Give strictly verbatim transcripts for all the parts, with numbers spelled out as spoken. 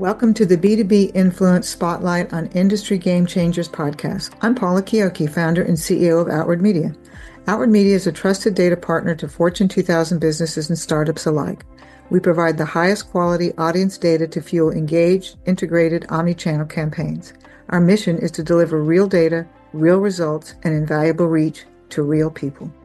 Welcome to the B two B Influence Spotlight on Industry Game Changers podcast. I'm Paula Kioki, founder and C E O of Outward Media. Outward Media is a trusted data partner to Fortune two thousand businesses and startups alike. We provide the highest quality audience data to fuel engaged, integrated, omni-channel campaigns. Our mission is to deliver real data, real results, and invaluable reach to real people.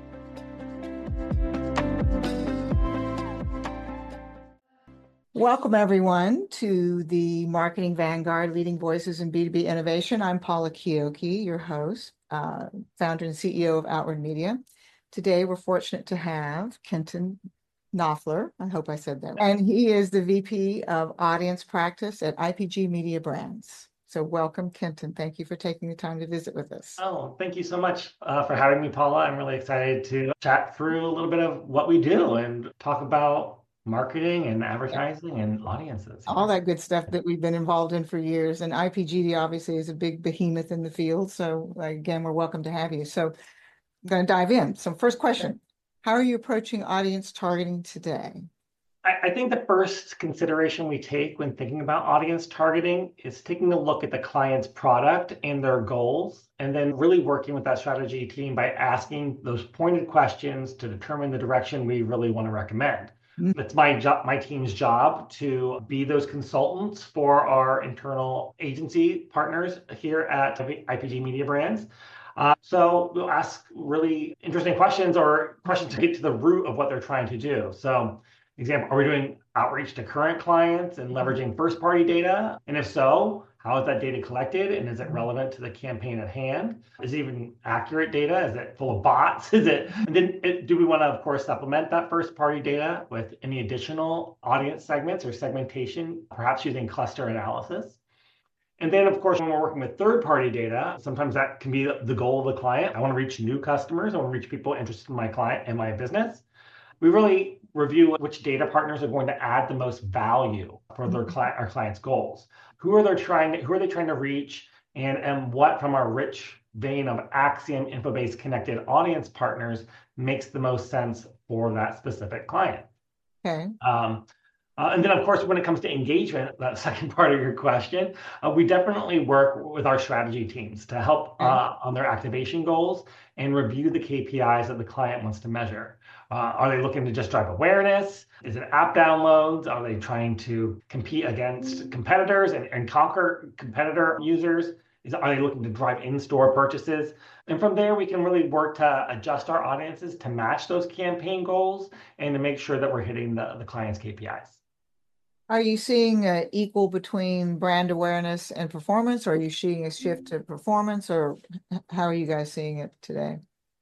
Welcome, everyone, to the Marketing Vanguard Leading Voices in B two B Innovation. I'm Paula Kioki, your host, uh, founder and C E O of Outward Media. Today, we're fortunate to have Kenton Knopfler. I hope I said that right. And he is the V P of Audience Practice at I P G Media Brands. So welcome, Kenton. Thank you for taking the time to visit with us. Oh, thank you so much uh, for having me, Paula. I'm really excited to chat through a little bit of what we do and talk about marketing and advertising and audiences. All that good stuff that we've been involved in for years. And I P G D obviously is a big behemoth in the field. So again, we're welcome to have you. So I'm going to dive in. So first question, how are you approaching audience targeting today? I, I think the first consideration we take when thinking about audience targeting is taking a look at the client's product and their goals, and then really working with that strategy team by asking those pointed questions to determine the direction we really want to recommend. It's my job, my team's job to be those consultants for our internal agency partners here at I P G Media Brands. Uh, so we'll ask really interesting questions or questions to get to the root of what they're trying to do. So, example, are we doing outreach to current clients and leveraging first-party data? And if so, how is that data collected, and is it relevant to the campaign at hand? Is it even accurate data? Is it full of bots? Is it? And then it, do we want to, of course, supplement that first-party data with any additional audience segments or segmentation, perhaps using cluster analysis? And then, of course, when we're working with third-party data, sometimes that can be the goal of the client. I want to reach new customers. I want to reach people interested in my client and my business. We really review which data partners are going to add the most value for their client, our clients' goals. Who are they trying to, who are they trying to reach, and, and what from our rich vein of Acxiom info-based connected audience partners makes the most sense for that specific client. Okay. Um, uh, and then, of course, when it comes to engagement, that second part of your question, uh, we definitely work with our strategy teams to help uh, on their activation goals and review the K P Is that the client wants to measure. Uh, are they looking to just drive awareness? Is it app downloads? Are they trying to compete against competitors and, and conquer competitor users? Is, are they looking to drive in-store purchases? And from there, we can really work to adjust our audiences to match those campaign goals and to make sure that we're hitting the, the client's K P Is. Are you seeing an equal between brand awareness and performance, or are you seeing a shift to performance, or how are you guys seeing it today?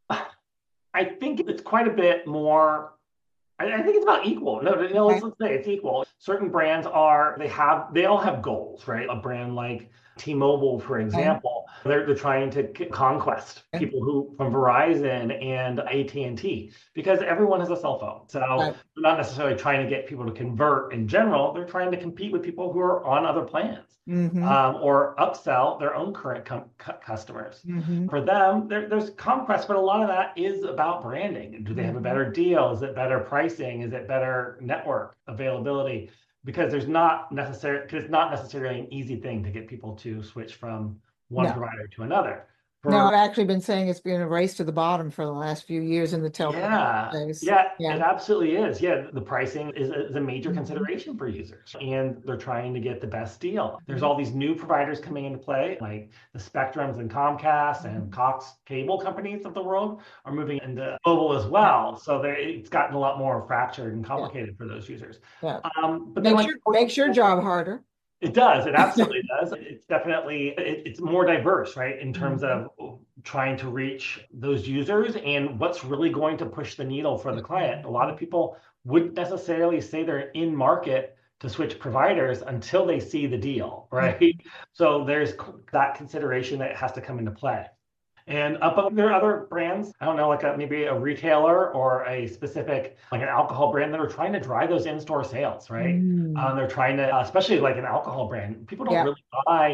I think it's quite a bit more. I, I think it's about equal. No, no, let's, let's say it's equal. Certain brands are, they have, they all have goals, right? A brand like T-Mobile, for example, okay. they're, they're trying to conquest okay. people who from Verizon and A T and T because everyone has a cell phone. So right. they're not necessarily trying to get people to convert in general. They're trying to compete with people who are on other plans mm-hmm. um, or upsell their own current com- customers. Mm-hmm. For them, there, there's conquest, but a lot of that is about branding. Do they have a better deal? Is it better pricing? Is it better network availability? Because there's not necessarily, because it's not necessarily an easy thing to get people to switch from one no. provider to another. For, no, I've actually been saying it's been a race to the bottom for the last few years in the telco yeah, space. Yeah, yeah, it absolutely is. Yeah, the pricing is a, is a major mm-hmm. consideration for users, and they're trying to get the best deal. There's all these new providers coming into play, like the Spectrums and Comcast and Cox cable companies of the world are moving into mobile as well. So it's gotten a lot more fractured and complicated yeah. for those users. Yeah. Um, but makes, like, your, makes your job harder. It does. It absolutely does. It's definitely, it, it's more diverse, right? In terms mm-hmm. of trying to reach those users and what's really going to push the needle for the client. A lot of people wouldn't necessarily say they're in market to switch providers until they see the deal, right? Mm-hmm. So there's that consideration that has to come into play. And uh, but there are other brands, I don't know, like a, maybe a retailer or a specific, like an alcohol brand that are trying to drive those in-store sales, right? Mm. Um, they're trying to, uh, especially like an alcohol brand, people don't yeah. really buy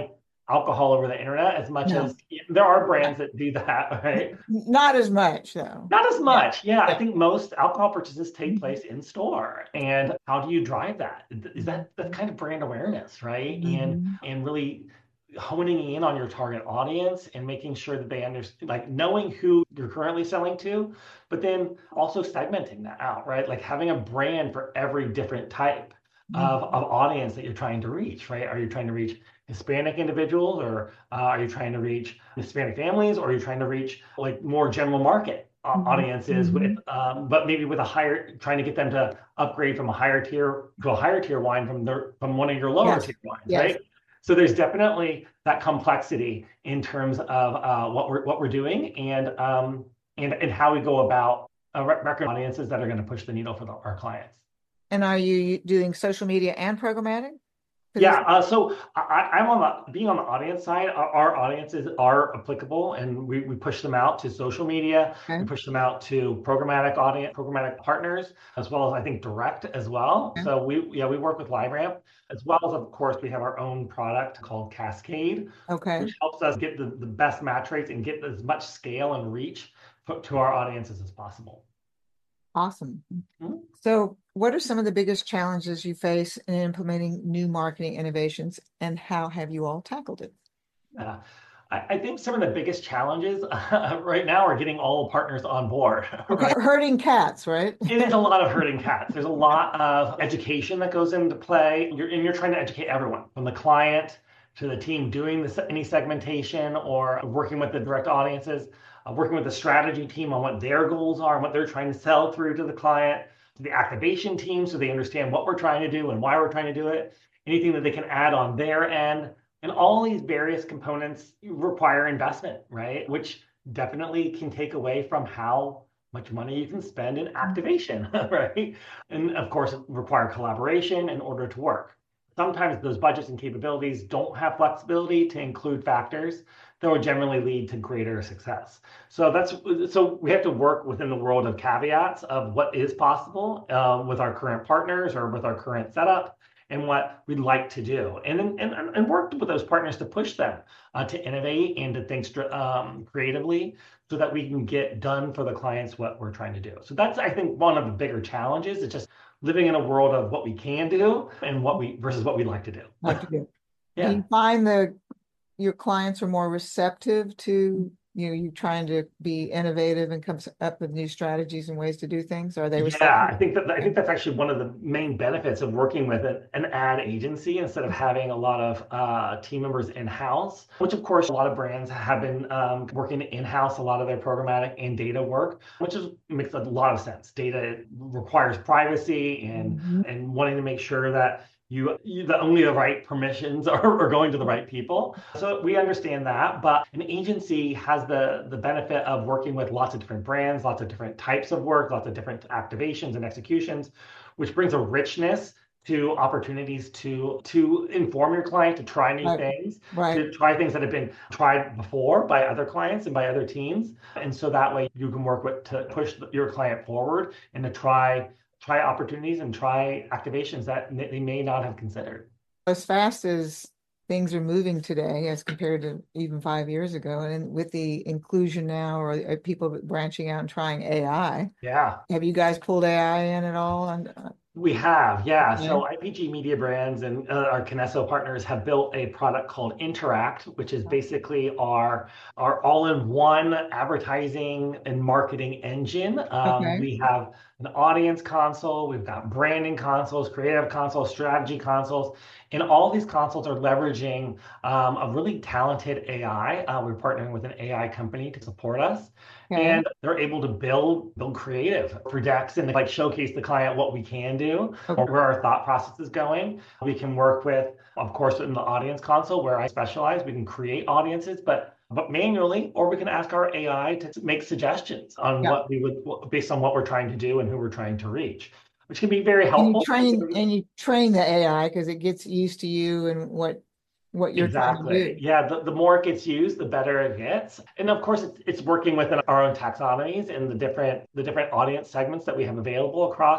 alcohol over the internet as much No, as there are brands that do that, right? not as much though. Not as Yeah. much. Yeah, I Yeah. think most alcohol purchases take Mhm. place in store. And how do you drive that? Is that that Mhm. kind of brand awareness, right? And Mhm. and really honing in on your target audience and making sure that they understand, like knowing who you're currently selling to, but then also segmenting that out, right? Like having a brand for every different type of, Mhm. of audience that you're trying to reach, right? Are you trying to reach Hispanic individuals, or uh, are you trying to reach Hispanic families, or are you trying to reach like more general market uh, Mhm. audiences with, Mhm. um, but maybe with a higher, trying to get them to upgrade from a higher tier to a higher tier wine from their from one of your lower Yes. tier wines, Yes. right? So there's definitely that complexity in terms of uh, what we're what we're doing, and um, and and how we go about uh, record audiences that are going to push the needle for the, our clients. And are you doing social media and programmatic for these? Yeah, uh, so I, I'm on the being on the audience side. Our, our audiences are applicable, and we, we push them out to social media. We Okay. push them out to programmatic audience, programmatic partners, as well as I think direct as well. Okay. So we yeah we work with LiveRamp, as well as of course we have our own product called Cascade, Okay. which helps us get the, the best match rates and get as much scale and reach to our audiences as possible. Awesome. Mhm. So, what are some of the biggest challenges you face in implementing new marketing innovations, and how have you all tackled it? Uh, I, I think some of the biggest challenges uh, right now are getting all partners on board, Okay, right? herding cats, right? It is a lot of herding cats. There's a lot of education that goes into play. You're, and you're trying to educate everyone from the client to the team doing this, any segmentation or working with the direct audiences, uh, working with the strategy team on what their goals are and what they're trying to sell through to the client, to the activation team so they understand what we're trying to do and why we're trying to do it, anything that they can add on their end. And all these various components require investment, right? Which definitely can take away from how much money you can spend in activation, right? And of course, require collaboration in order to work. Sometimes those budgets and capabilities don't have flexibility to include factors that would generally lead to greater success. So that's so we have to work within the world of caveats of what is possible uh, with our current partners or with our current setup and what we'd like to do, and and and work with those partners to push them uh, to innovate and to think um, creatively so that we can get done for the clients what we're trying to do. So that's, I think, one of the bigger challenges. It's just living in a world of what we can do and what we versus what we'd like to do. Like to do. Do Yeah. you find the your clients are more receptive to you know you trying to be innovative and comes up with new strategies and ways to do things? Are they Yeah, receptive? I think that I Okay. think that's actually one of the main benefits of working with an, an ad agency instead of having a lot of uh, team members in-house, which of course a lot of brands have been um, working in-house a lot of their programmatic and data work, which is makes a lot of sense. Data requires privacy and Mhm. and wanting to make sure that you, you the only the right permissions are, are going to the right people. So we understand that, but an agency has the the benefit of working with lots of different brands, lots of different types of work, lots of different activations and executions, which brings a richness to opportunities to to inform your client, to try new Right. things, Right. to try things that have been tried before by other clients and by other teams. And so that way you can work with to push your client forward and to try try opportunities and try activations that they may not have considered. As fast as things are moving today as compared to even five years ago, and with the inclusion now or uh, people branching out and trying A I, Yeah. have you guys pulled A I in at all? And uh, We have, yeah. okay. So I P G Media Brands and uh, our Kinesso partners have built a product called Interact, which is basically our our all-in-one advertising and marketing engine. Um, Okay. we have an audience console, we've got branding consoles, creative consoles, strategy consoles, and all these consoles are leveraging um, a really talented A I. Uh, we're partnering with an A I company to support us, Okay. and they're able to build build creative for decks and like showcase the client what we can do or Okay. where our thought process is going. We can work with, of course, in the audience console where I specialize, we can create audiences, but but manually, or we can ask our A I to make suggestions on Yeah. what we would based on what we're trying to do and who we're trying to reach, which can be very And you helpful. train and you train the A I because it gets used to you and what what you're trying to Exactly. do. Yeah, the, the more it gets used, the better it gets. And of course, it's, it's working within our own taxonomies and the different the different audience segments that we have available across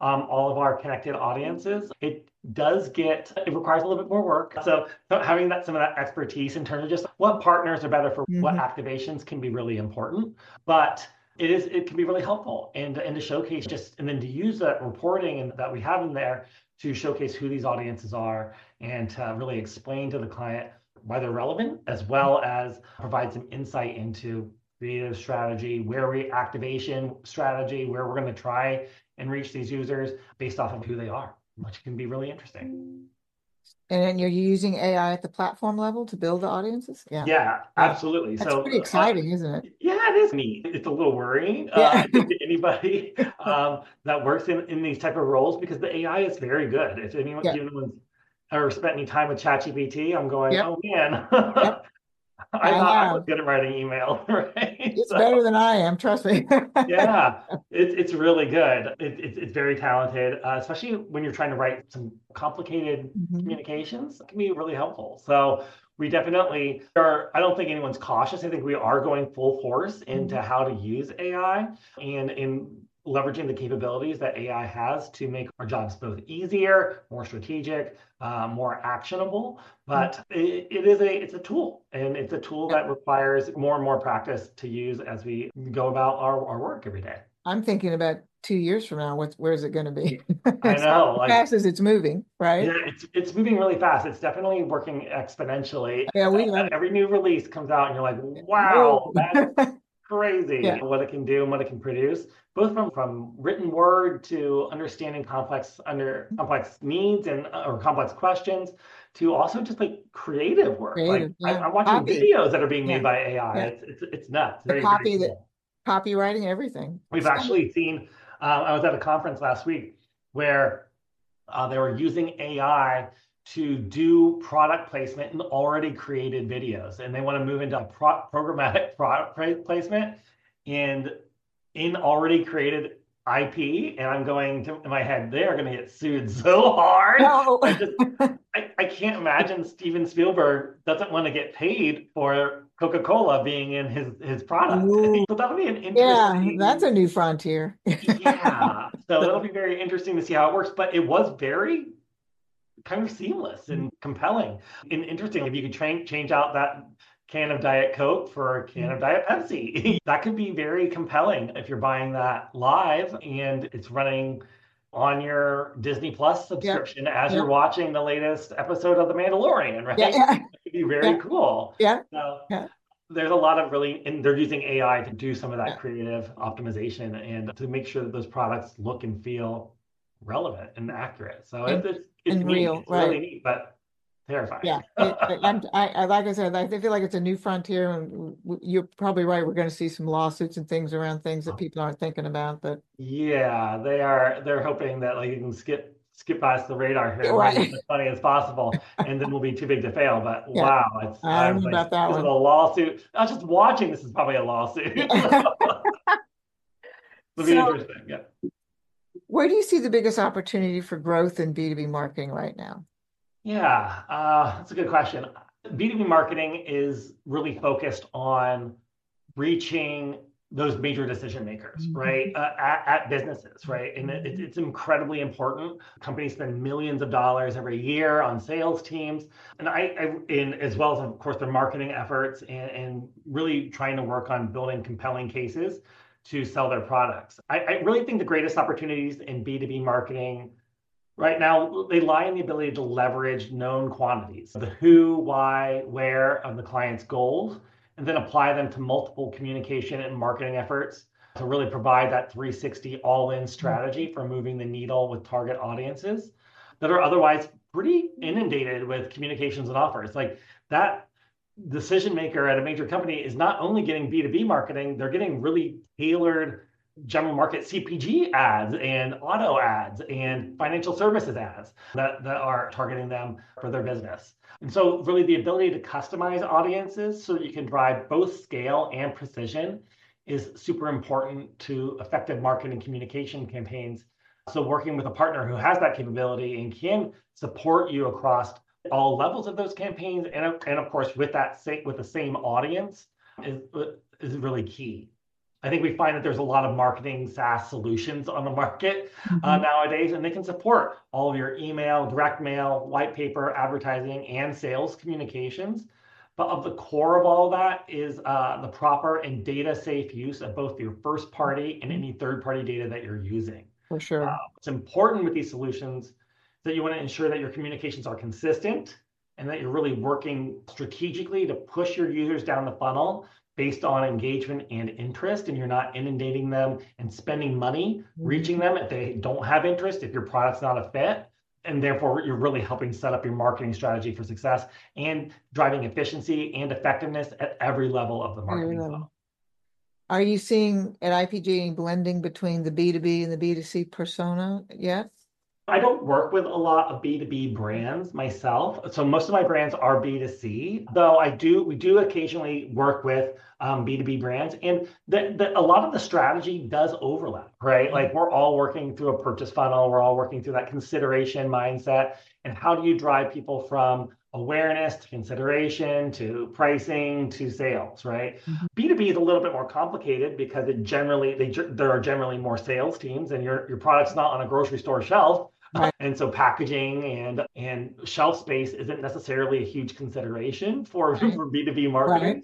um, all of our connected audiences. It does get, it requires a little bit more work. So, so having that some of that expertise in terms of just what partners are better for what Mm-hmm. activations can be really important. But it is it can be really helpful and, and to showcase just and then to use that reporting and that we have in there to showcase who these audiences are and to really explain to the client why they're relevant, as well as provide some insight into creative strategy, where we activation strategy, where we're going to try and reach these users based off of who they are, which can be really interesting. And then you're using A I at the platform level to build the audiences? Yeah. Yeah, Yeah. absolutely. That's pretty So, uh, exciting, isn't it? yeah, it is neat. It's a little worrying, uh, Yeah. I think, to anybody um, that works in, in these type of roles because the A I is very good. If anyone, Yeah. anyone's ever spent any time with ChatGPT, I'm going, Yep. oh man, Yep. I I thought I was have. good at writing email, right? It's So, better than I am, trust me. yeah, it's it's really good. It, it's it's very talented, uh, especially when you're trying to write some complicated Mhm. communications. It can be really helpful. So we definitely are. I don't think anyone's cautious. I think we are going full force into Mhm. how to use A I and in leveraging the capabilities that A I has to make our jobs both easier, more strategic, uh, more actionable. But it, it is a it's a tool, and it's a tool Yeah. that requires more and more practice to use as we go about our, our work every day. I'm thinking about two years from now, what's where's it going to be? I As know, like, fast as it's moving, right? yeah, it's it's moving really fast. It's definitely working exponentially. Yeah, we love it. Every new release comes out, and you're like, Whoa. wow, that's crazy Yeah. what it can do and what it can produce, both from from written word to understanding complex under complex needs and uh, or complex questions to also just like creative work. Like Creative. I, Yeah. I'm watching Copy. videos that are being made Yeah. by A I. Yeah. It's it's it's nuts. The Very, very copy that cool. copywriting, everything. We've So, actually seen. Uh, I was at a conference last week where uh, they were using A I to do product placement in already created videos, and they want to move into pro programmatic product placement and in already created I P. And I'm going to in my head, they are going to get sued so hard. no. I just I, I can't imagine Steven Spielberg doesn't want to get paid for Coca-Cola being in his his product. Ooh. So that'll be an Yeah, that's interesting. a new frontier. Yeah. So that'll So, be very interesting to see how it works. But it was very kind of seamless and compelling and interesting. If you could train, change out that can of Diet Coke for a can of Diet Pepsi, that could be very compelling if you're buying that live and it's running on your Disney Plus yep. subscription as you're Yep. watching the latest episode of The Mandalorian, Yeah. right? Yeah. It could be very Yeah. cool. Yeah. So Yeah. there's a lot of really, and they're using A I to do some of that Yeah. creative optimization and to make sure that those products look and feel relevant and accurate. So it, And it's it's and neat. real, It's really right? neat, but terrifying. Yeah. It, I'm, I, I like I said, I feel like it's a new frontier, and you're probably right. We're going to see some lawsuits and things around things that people aren't thinking about, but Yeah, they are. They're hoping that like you can skip skip past the radar here and make it right. as funny as possible, and then we'll be too big to fail. But Yeah. wow, it's I I don't was know like, about that this is a one. lawsuit. Not just watching. This is probably a lawsuit. It'll be So, interesting. Yeah. where do you see the biggest opportunity for growth in B two B marketing right now? Yeah, uh, that's a good question. B two B marketing is really focused on reaching those major decision makers, right? Mhm. Uh, at, at businesses, right? And it, it's incredibly important. Companies spend millions of dollars every year on sales teams, and I, I in as well as of course their marketing efforts and, and really trying to work on building compelling cases to sell their products. I, I really think the greatest opportunities in B two B marketing right now, they lie in the ability to leverage known quantities, the who, why, where of the client's goals, and then apply them to multiple communication and marketing efforts to really provide that three sixty all-in strategy for moving the needle with target audiences that are otherwise pretty inundated with communications and offers. Like that decision maker at a major company is not only getting B two B marketing, they're getting really tailored general market C P G ads and auto ads and financial services ads that, that are targeting them for their business. And so really the ability to customize audiences so that you can drive both scale and precision is super important to effective marketing communication campaigns. So working with a partner who has that capability and can support you across all levels of those campaigns and, and of course with that with the same audience is, is really key. I think we find that there's a lot of marketing SaaS solutions on the market uh, Mhm. nowadays, and they can support all of your email, direct mail, white paper, advertising, and sales communications. But of the core of all that is uh, the proper and data safe use of both your first party and any third party data that you're using. For Uh, sure. what's important with these solutions that you want to ensure that your communications are consistent and that you're really working strategically to push your users down the funnel based on engagement and interest, and you're not inundating them and spending money reaching Mhm. them if they don't have interest, if your product's not a fit. And therefore, you're really helping set up your marketing strategy for success and driving efficiency and effectiveness at every level of the Very marketing little. funnel. Are you seeing at I P G any blending between the B two B and the B two C persona yet? I don't work with a lot of B two B brands myself. So most of my brands are B two C, though I do, we do occasionally work with um, B two B brands. And the, the, a lot of the strategy does overlap, right? Like we're all working through a purchase funnel, we're all working through that consideration mindset. And how do you drive people from awareness to consideration to pricing to sales, right? Mhm. B two B is a little bit more complicated because it generally they there are generally more sales teams and your your product's not on a grocery store shelf. Right. And so packaging and and shelf space isn't necessarily a huge consideration for, Right. for B two B Right. marketers.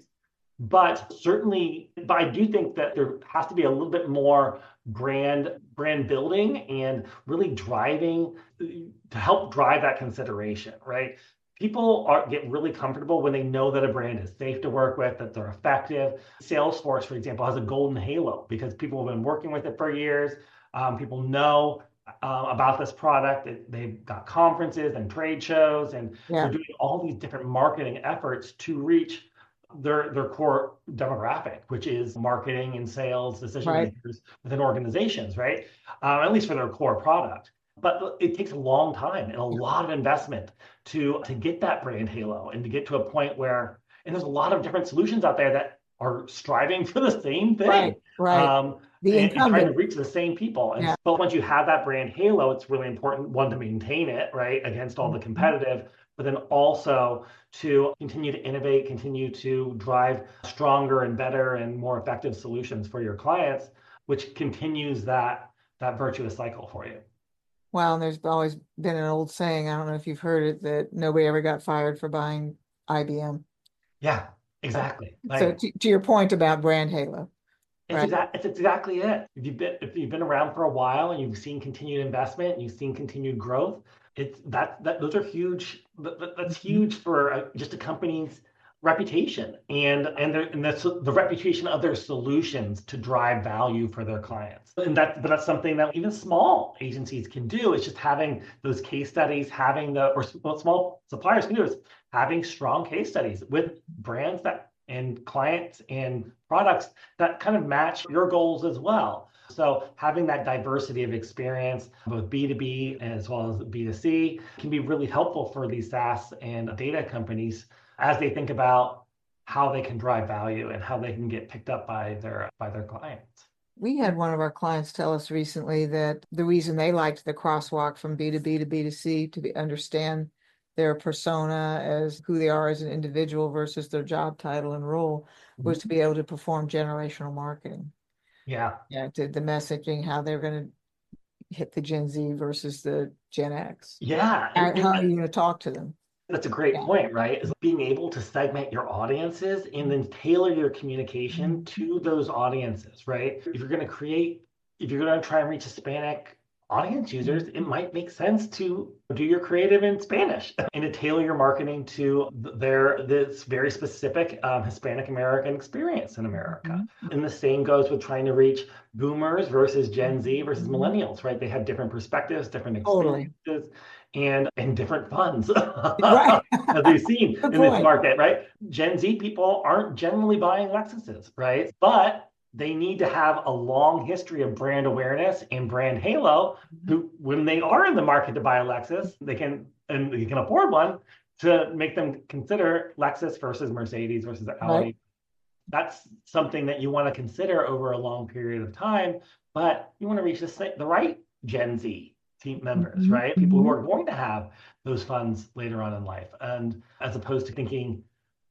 But certainly, but I do think that there has to be a little bit more brand brand building and really driving to help drive that consideration, right? People are get really comfortable when they know that a brand is safe to work with, that they're effective. Salesforce, for example, has a golden halo because people have been working with it for years. Um, people know uh, about this product. They've got conferences and trade shows, and they're Yeah. doing all these different marketing efforts to reach their their core demographic, which is marketing and sales decision Right. makers within organizations, right? Um, at least for their core product. But it takes a long time and a lot of investment to to get that brand halo and to get to a point where, and there's a lot of different solutions out there that are striving for the same Right. thing. Right. Um, The and, and trying to incumbent. reach the same people. And Yeah. but once you have that brand halo, it's really important, one, to maintain it, right, against all the Mhm. competitive, but then also to continue to innovate, continue to drive stronger and better and more effective solutions for your clients, which continues that that virtuous cycle for you. Well, and there's always been an old saying, I don't know if you've heard it, that nobody ever got fired for buying I B M. Yeah, exactly. So Like to, to your point about brand halo, it's right? exact, it's exactly it. If you've been if you've been around for a while and you've seen continued investment, and you've seen continued growth, it's that that those are huge. That, that's Mhm. huge for a, just a company's reputation and and their and that's the reputation of their solutions to drive value for their clients. And that but that's something that even small agencies can do. It's just having those case studies, having the or what small suppliers can do is having strong case studies with brands that and clients and products that kind of match your goals as well. So having that diversity of experience, both B two B as well as B two C, can be really helpful for these SaaS and data companies as they think about how they can drive value and how they can get picked up by their by their clients. We had one of our clients tell us recently that the reason they liked the crosswalk from B two B to B two C to be, understand their persona as who they are as an individual versus their job title and role was to Mhm. be able to perform generational marketing. Yeah. Yeah, to the messaging, how they're going to hit the Gen Z versus the Gen X. Yeah. How, And, how and are you going to talk to them? that's a great Yeah. point, right? Is being able to segment your audiences and then tailor your communication Mhm. to those audiences, right? If you're going to create, if you're going to try and reach Hispanic audience users, it might make sense to do your creative in Spanish and to tailor your marketing to their this very specific um, Hispanic American experience in America. Mhm. And the same goes with trying to reach boomers versus Gen Z versus Mhm. millennials, right? They have different perspectives, different Totally. experiences, and and different funds Right. as we've seen Good in this point. market, right? Gen Z people aren't generally buying Lexuses, right? But they need to have a long history of brand awareness and brand halo. Who, when they are in the market to buy a Lexus, they can and they can afford one to make them consider Lexus versus Mercedes versus Right. Audi. That's something that you want to consider over a long period of time, but you want to reach the, the right Gen Z team members, Mhm. right? People who Mhm. are going to have those funds later on in life. And as opposed to thinking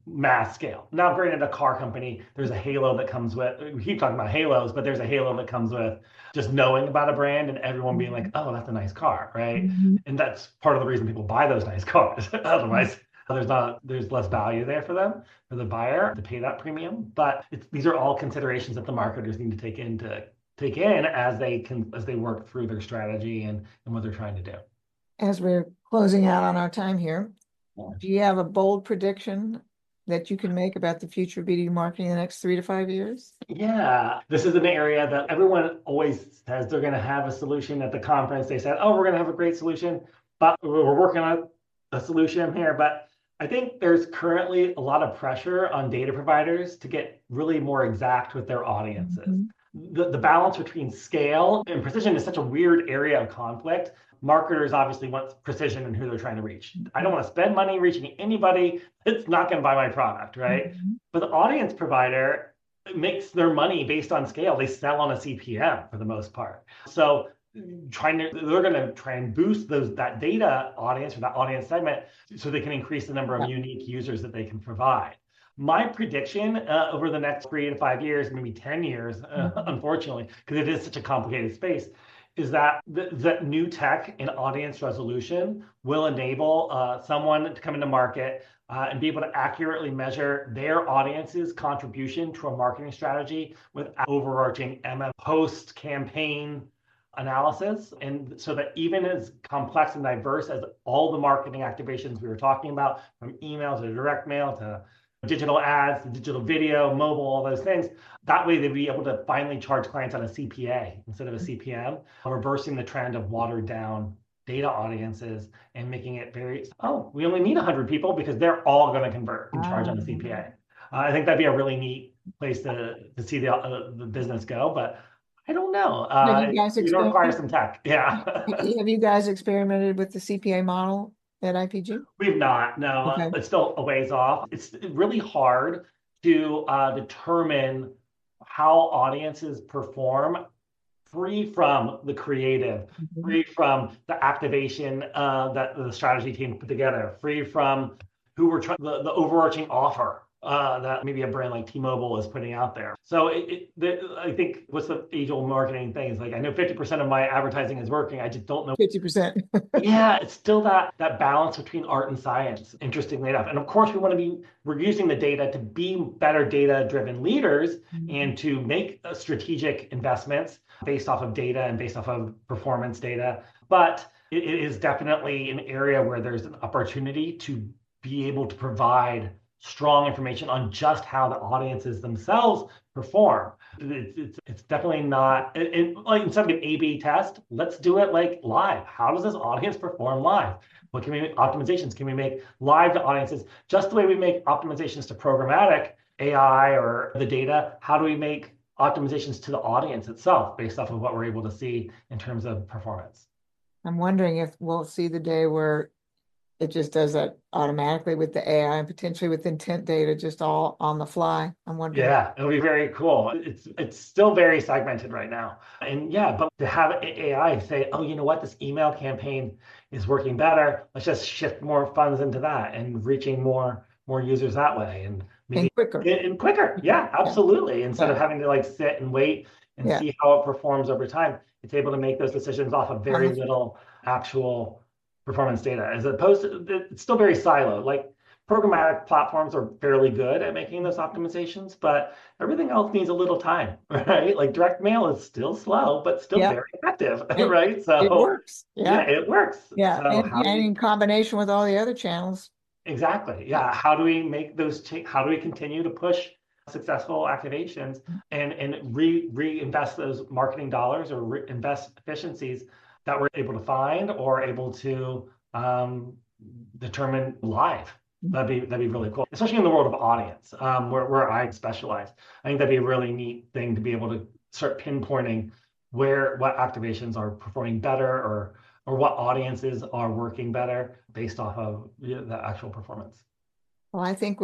mass scale. Now, granted, a car company, there's a halo that comes with, we keep talking about halos, but there's a halo that comes with just knowing about a brand and everyone being like, oh, that's a nice car, right? Mm-hmm. And that's part of the reason people buy those nice cars. Otherwise, there's not, there's less value there for them, for the buyer to pay that premium. But it's, these are all considerations that the marketers need to take into take in as they can as they work through their strategy and, and what they're trying to do. As we're closing out on our time here, Yeah. do you have a bold prediction that you can make about the future of B two B marketing in the next three to five years? Yeah, this is an area that everyone always says they're going to have a solution at the conference. They said, oh, we're going to have a great solution, but we're working on a solution here. But I think there's currently a lot of pressure on data providers to get really more exact with their audiences. Mm-hmm. The, the balance between scale and precision is such a weird area of conflict. Marketers obviously want precision in who they're trying to reach. I don't want to spend money reaching anybody that's not going to buy my product, right? Mm-hmm. But the audience provider makes their money based on scale. They sell on a C P M for the most part. So trying to, they're going to try and boost those that data audience or that audience segment so they can increase the number of yeah. unique users that they can provide. My prediction uh, over the next three to five years, maybe ten years, uh, mm-hmm. unfortunately, because it is such a complicated space, is that th- that new tech and audience resolution will enable uh, someone to come into market uh, and be able to accurately measure their audience's contribution to a marketing strategy with overarching M M post-campaign analysis. And so that even as complex and diverse as all the marketing activations we were talking about, from email to direct mail to digital ads, digital video, mobile, all those things. That way they'd be able to finally charge clients on a C P A instead of a C P M, reversing the trend of watered down data audiences and making it very, oh, we only need one hundred people because they're all going to convert and charge on a C P A. Uh, I think that'd be a really neat place to, to see the, uh, the business go, but I don't know. Uh, Have you guys it requires some tech. Yeah. Have you guys experimented with the C P A model at I P G? We've not, no. Okay. It's still a ways off. It's really hard to uh, determine how audiences perform free from the creative, mm-hmm. free from the activation uh, that the strategy team put together, free from who we're trying, the, the overarching offer uh, that maybe a brand like T-Mobile is putting out there. So it, it, the, I think what's the age-old marketing thing is like, I know fifty percent of my advertising is working. I just don't know. fifty percent. Yeah, it's still that that balance between art and science, interestingly enough. And of course, we want to be, we're using the data to be better data-driven leaders mm-hmm. and to make uh, strategic investments based off of data and based off of performance data. But it, it is definitely an area where there's an opportunity to be able to provide strong information on just how the audiences themselves perform. It's, it's, it's definitely not, it, it, like instead of an A B test, let's do it like live. How does this audience perform live? What can we make optimizations? Can we make live to audiences? Just the way we make optimizations to programmatic A I or the data, how do we make optimizations to the audience itself based off of what we're able to see in terms of performance? I'm wondering if we'll see the day where it just does that automatically with the A I and potentially with intent data just all on the fly. I'm wondering. Yeah, it'll be very cool. It's it's still very segmented right now. And yeah, but to have A I say, oh, you know what, this email campaign is working better. Let's just shift more funds into that and reaching more more users that way. And maybe and quicker. And quicker. Yeah, absolutely. Yeah. Instead yeah. of having to like sit and wait and yeah. see how it performs over time, it's able to make those decisions off of very uh-huh. little actual performance data, as opposed to, it's still very siloed. Like programmatic platforms are fairly good at making those optimizations, but everything else needs a little time, right? Like direct mail is still slow, but still yep. very effective, it, right? So it works. Yeah, yeah it works. Yeah, so and, and we, in combination with all the other channels. Exactly. Yeah. How do we make those? Ch- how do we continue to push successful activations and and re reinvest those marketing dollars or re- invest efficiencies that we're able to find or able to um, determine live? That'd be that'd be really cool, especially in the world of audience, um, where where I specialize. I think that'd be a really neat thing to be able to start pinpointing where what activations are performing better or or what audiences are working better based off of you know, the actual performance. Well, I think with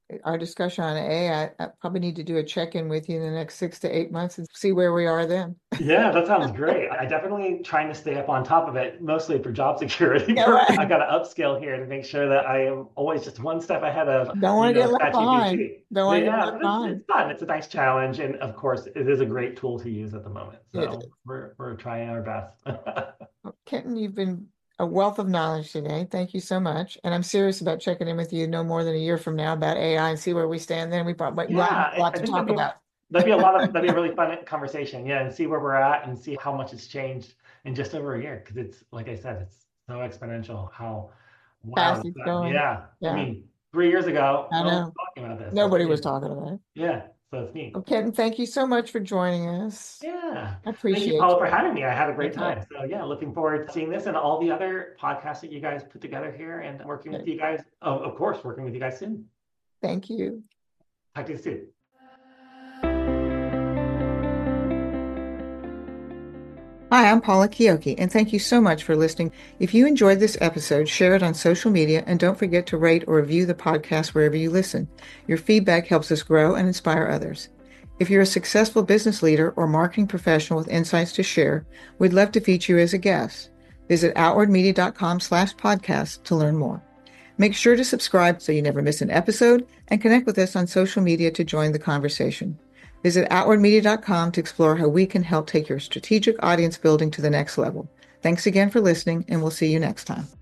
our discussion on A I, I probably need to do a check-in with you in the next six to eight months and see where we are then. Yeah, that sounds great. I definitely trying to stay up on top of it, mostly for job security. Yeah, For, right. I got to upskill here to make sure that I am always just one step ahead of, Don't want you to know, get left behind. ChatGPT. Don't But want to get yeah, left but it's, behind. it's fun. It's a nice challenge, and of course, it is a great tool to use at the moment. It So is. we're we're trying our best. Well, Kenton, you've been a wealth of knowledge today. Thank you so much. And I'm serious about checking in with you no more than a year from now about A I and see where we stand then. We probably Yeah, we'll have a I, lot I to think that'd talk be about. that'd be a lot of that'd be a really fun conversation. Yeah, and see where we're at and see how much it's changed in just over a year. Because it's like I said, it's so exponential. How wow Fast it's it's gotten. going. Yeah, I Yeah, mean, three years ago, I no one know. was talking about this. So it's Nobody was amazing. talking about it. Yeah, so it's neat. Well, Kenton, thank you so much for joining us. Yeah. I Thank you, appreciate Paula, you. for having me. I had a great Okay. time. So yeah, looking forward to seeing this and all the other podcasts that you guys put together here and working with Okay. you guys. Oh, of course, working with you guys soon. Thank you. Talk to you soon. Hi, I'm Paula Kiyoki, and thank you so much for listening. If you enjoyed this episode, share it on social media, and don't forget to rate or review the podcast wherever you listen. Your feedback helps us grow and inspire others. If you're a successful business leader or marketing professional with insights to share, we'd love to feature you as a guest. Visit outwardmedia.com slash podcast to learn more. Make sure to subscribe so you never miss an episode, and connect with us on social media to join the conversation. Visit outward media dot com to explore how we can help take your strategic audience building to the next level. Thanks again for listening, and we'll see you next time.